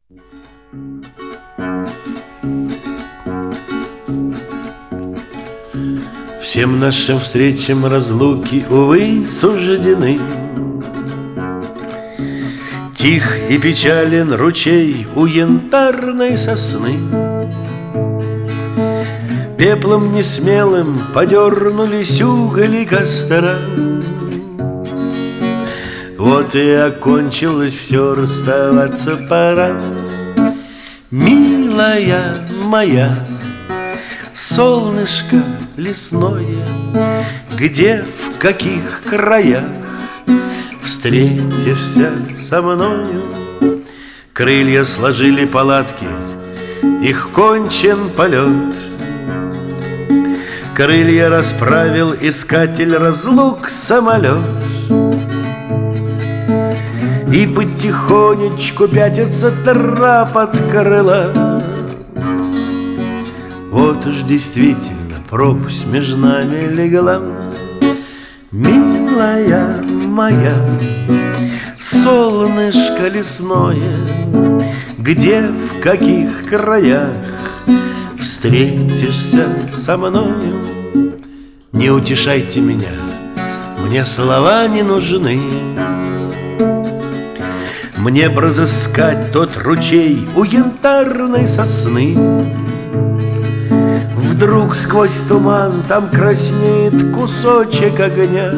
Всем нашим встречам разлуки, увы, суждены. Тих и печален ручей у янтарной сосны. Пеплом несмелым подернулись угли костра. Вот и окончилось все, расставаться пора. Милая моя, солнышко лесное, где, в каких краях встретишься со мною? Крылья сложили палатки, их кончен полет. Крылья расправил искатель разлук самолет. И потихонечку пятится трап от крыла. Вот уж действительно пропасть между нами легла. Милая моя, солнышко лесное, где, в каких краях встретишься со мною? Не утешайте меня, мне слова не нужны. Мне б разыскать тот ручей у янтарной сосны. Вдруг сквозь туман там краснеет кусочек огня.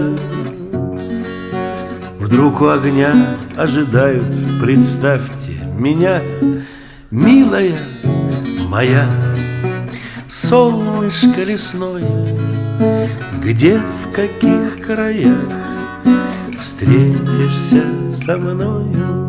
Вдруг у огня ожидают, представьте, меня. Милая моя, солнышко лесное, где, в каких краях встретишься со мною?